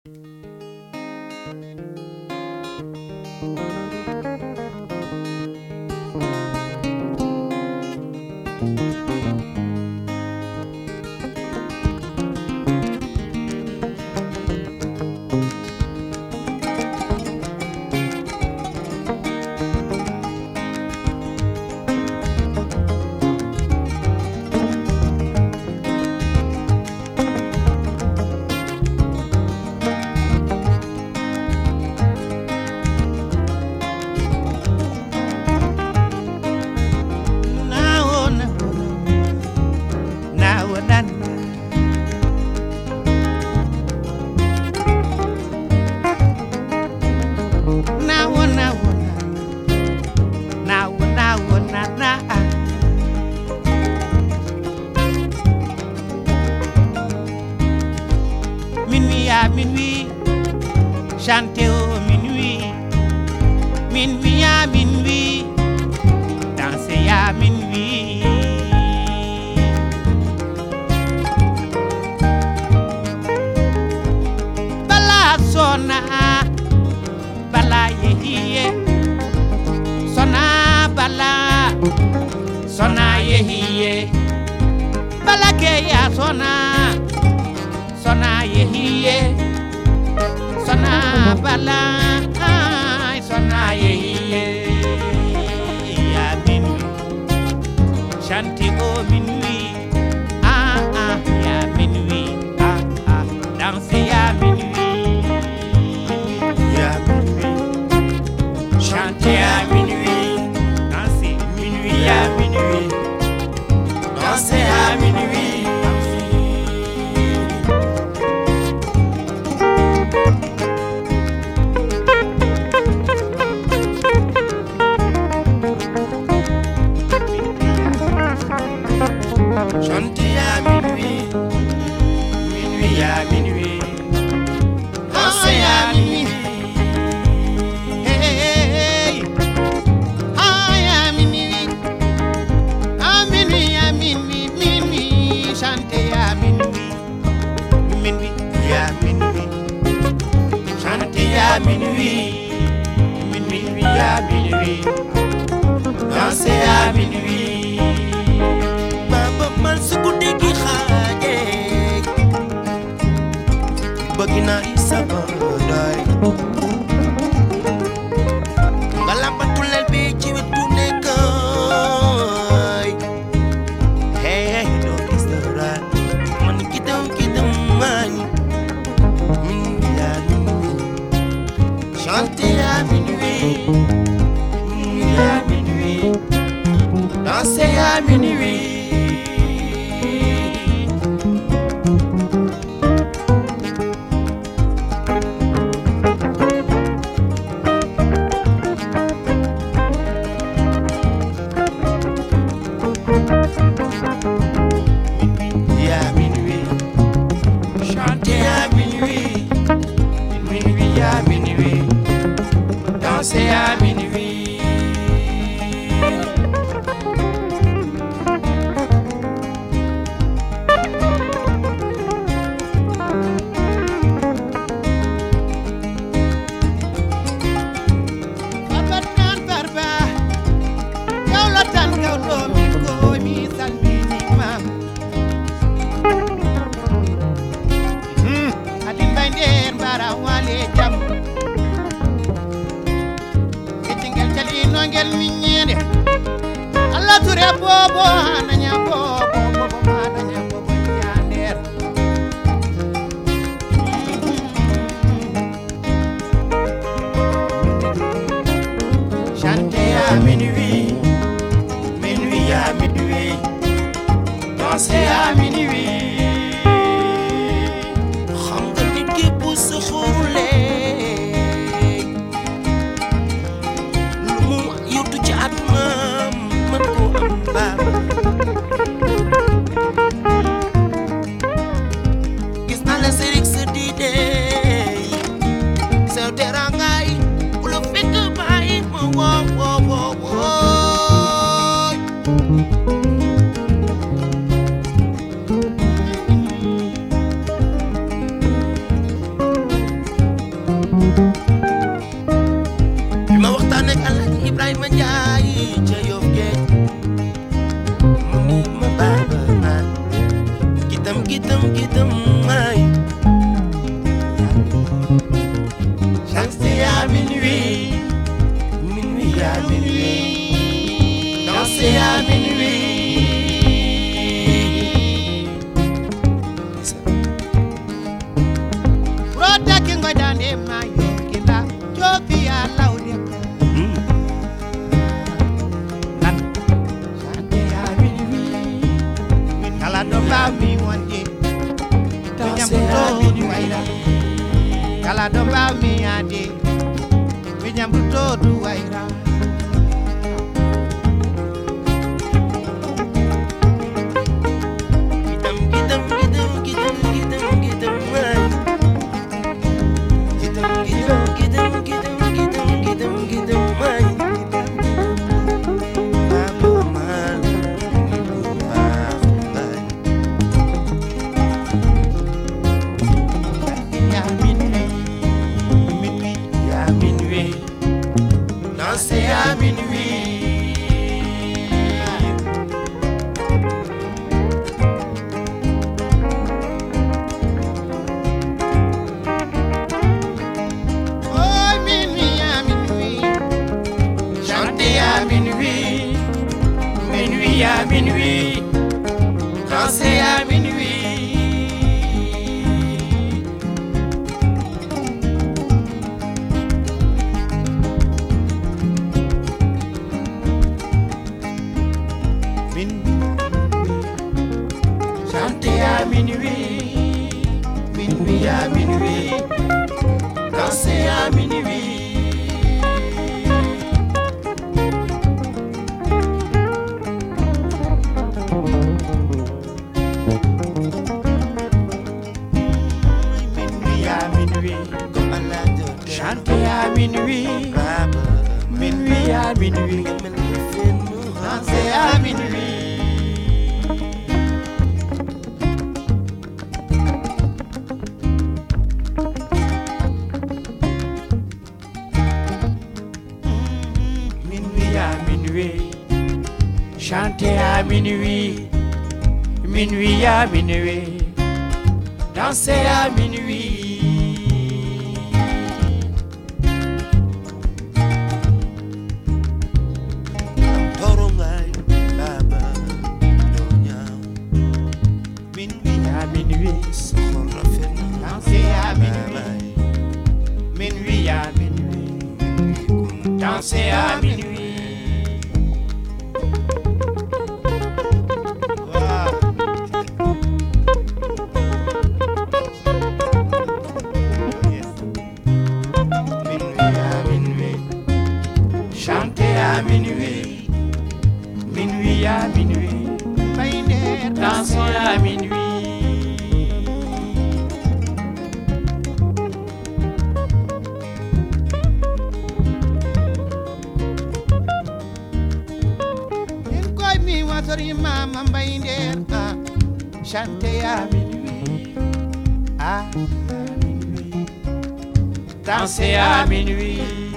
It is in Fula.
Minuit à minuit, chanter au minuit. Minuit à minuit, danser à minuit. Bala sona, bala yehiye. Sona bala, sona yehiye. Bala keya sona. Sona yehiye, sona bala, ay sona yehiye. Ya minuit, chanter au minuit. Ya minuit, danser à minuit. Ya minuit, chanter à minuit. Danser minuit à minuit. Danser à minuit. Chanter à minuit, minuit à minuit, danser à minuit. Hey, à minuit, à minuit, à minuit, minuit, chanter à minuit, minuit à minuit, chanter à minuit, minuit à minuit, danser à minuit. Man sukudi ki xaje bagina isaba day galamba tulel bi ci wetu nek hey do istara man kitam man ya chanter à minuit à minuit danser à minuit. Danser à minuit. Abatan barba, gaulatan gaulo mi ko mi salmini mam. Adin bander bara wale jam. Ngel minyede Allah ture bobo nanya bobo bobo nanya bobo yander chanter à minuit minuit à minuit danser à minuit xam nga nit ki bu su xurle bi ma waxtaan ak Alaaji Ibrahima Njaay ca Yoff Géej mu ni ma baaba naan gitam maay danser à minuit à minuit danser à minuit Rota kingo dande mayo kila jofi ya laude nan sante ya minuit kala do ba mi wonde danser à minuit kala do ba mi ade mi nyambuto du waira danser à minuit oh minuit à minuit chanter à minuit à minuit danser à minuit chanter à minuit, danser à minuit. Minuit à minuit, chanter à minuit, minuit à minuit, danser à minuit. Chanter à minuit, minuit à minuit, danser à minuit. Minuit à minuit, danser à minuit, minuit à minuit, danser à minuit. Chanter à minuit, minuit à minuit, danser à minuit. in koy mi wasori mama mbaynder chanter à minuit Danser à minuit.